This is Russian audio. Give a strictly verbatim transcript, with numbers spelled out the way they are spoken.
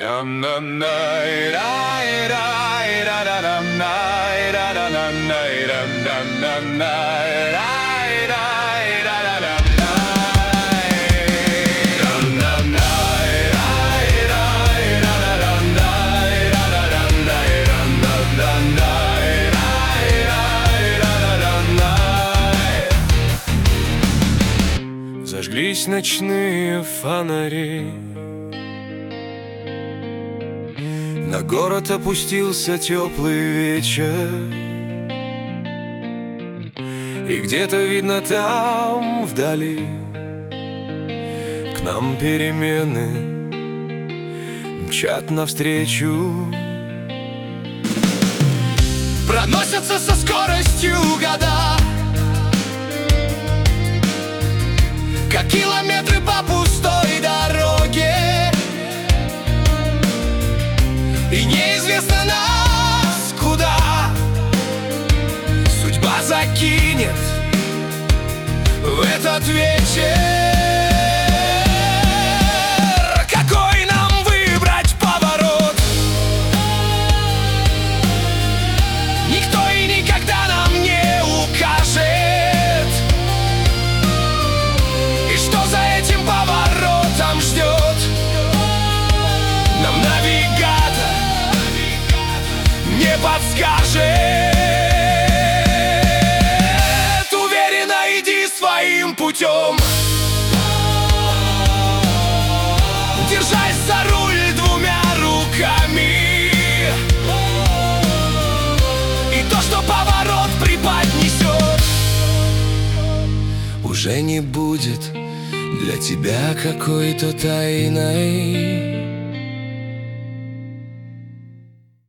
Зажглись ночные фонари, на город опустился теплый вечер, и где-то видно там вдали к нам перемены мчат навстречу. Проносятся со скоростью года, как километры по пустой дороге, и неизвестно нас куда судьба закинет в этот вечер. Какой нам выбрать поворот? Никто и никогда нам не укажет. И что за этим поворотом ждет? Нам навигатор не подскажет. Уверенно иди своим путем, держась за руль двумя руками, и то, что поворот преподнесет, Уже не будет для тебя какой-то тайной.